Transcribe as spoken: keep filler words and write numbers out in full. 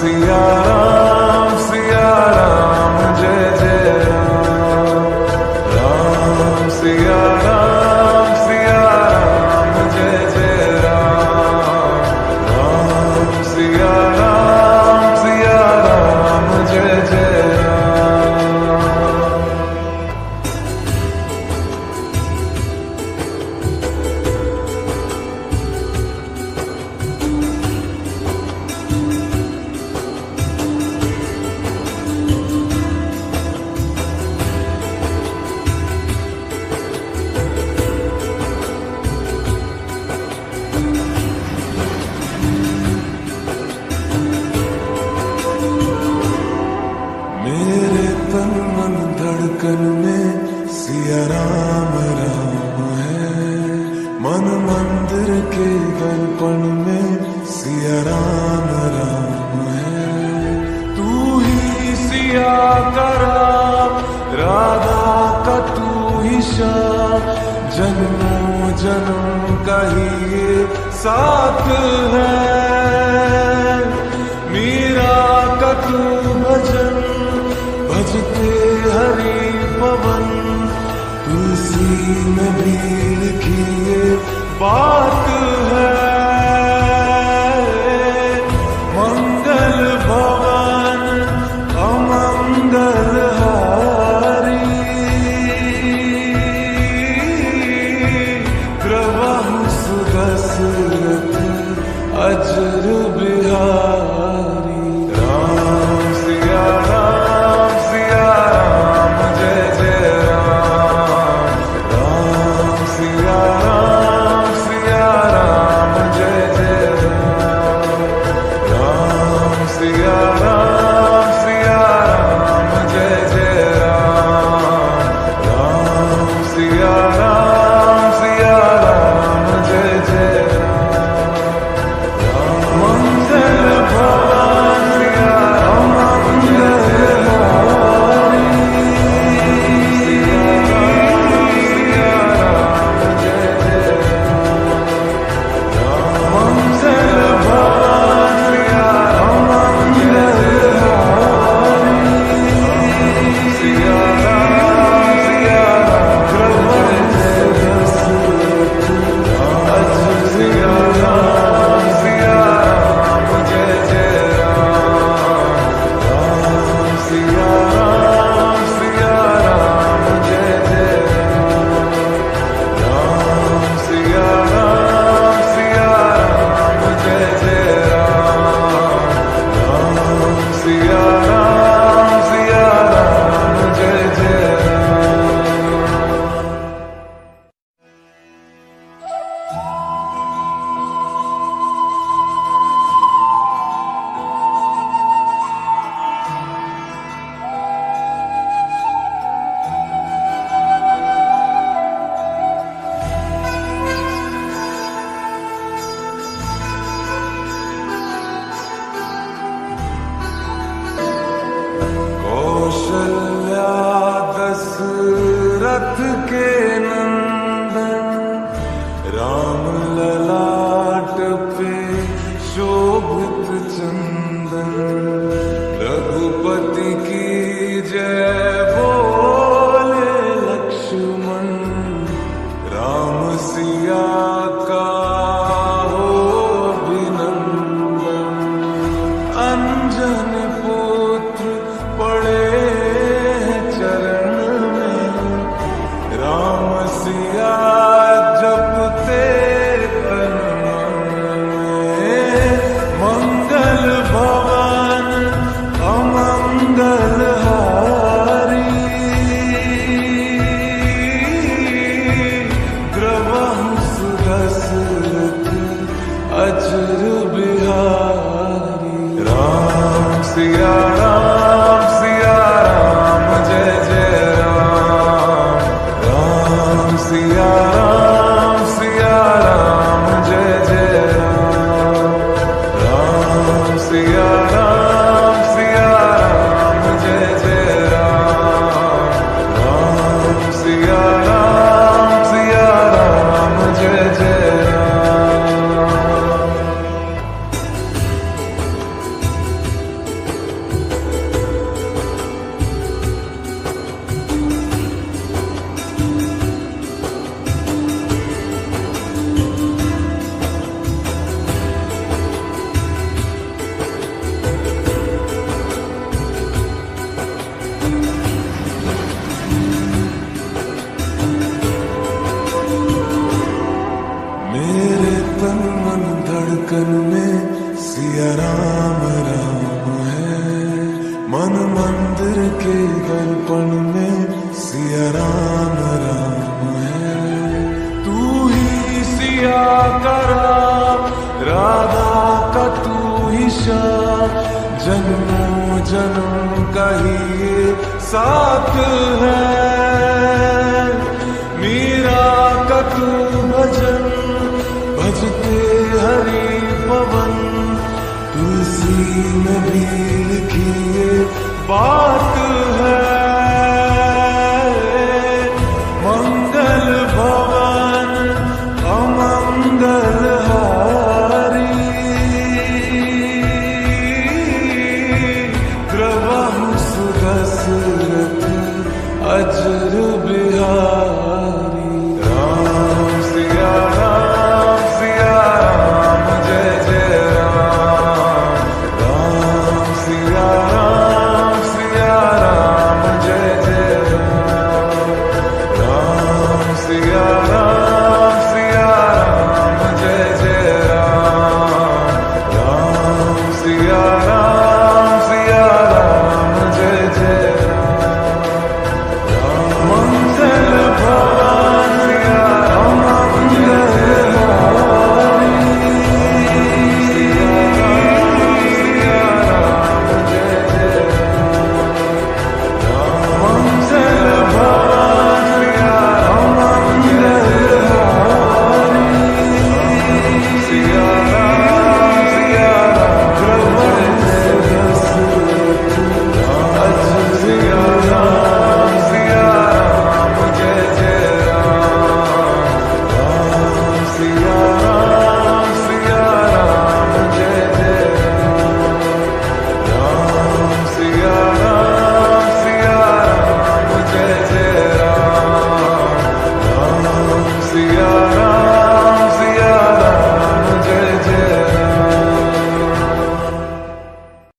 सिया राम सिया राम जय जय राम। राम सिया राम सिया राम जय जय राम। राम सिया राम सिया राम जय जय राम। मेरे तन मन धड़कन में सिया राम राम है। मन मंदिर के दर्पण में सिया राम राम है। तू ही सिया का राम, राधा का तू ही श्याम। जन्मों जन्म का ही ये साथ है। मीरा का तू भजन, भजते हरि पवन। तुलसी में भी लिखी ये बात है। मंगल भवन अमंगल हारी। द्रवहु सुदशरथ अजर बिहारी। राम सिया राम सिया राम जय जय राम। राम सिया राम सिया राम जय जय राम। राम सिया राम सिया राम जय जय राम। राम सिया राम सिया राम जय जय राम। मंगल भवन अमंगल हारी। सिया राम जय जय राम। मंगल भवन अमंगल हारी। सिया राम सिया राम जय सिया राम सिया राम जय जय राम। राम सिया राम सिया राम जय जय राम। राम सिया राम सिया राम जय जय राम। राम सिया राम सिया राम जय जय राम। कौशल्या दशरथ के नंदन। राम ललाट पे शोभित चंदन। रघुपति की जय बोले लक्ष्मण। राम सिया का हो अभिनंदन। अंजन पुत्र पड़े चरण में। राम सिया जपते तन मन में। मंगल भवन अमंगल हारी। द्रवहु सुदशरथ अजर बिहारी। राम सिया राम सिया राम जय जय राम। राम सिया राम सिया राम जय जय राम। राम सिया राम सिया राम जय जय राम। राम सिया राम सिया राम जय जय राम। मन मंदिर के दर्पण में सिया राम राम है। तू ही सिया का राम, राधा का तू ही श्याम, जन्मों जन्म का ही ये साथ है। मीरा का तू भजन, भजते हरि पवन, तुलसी में भी लिखी ये बात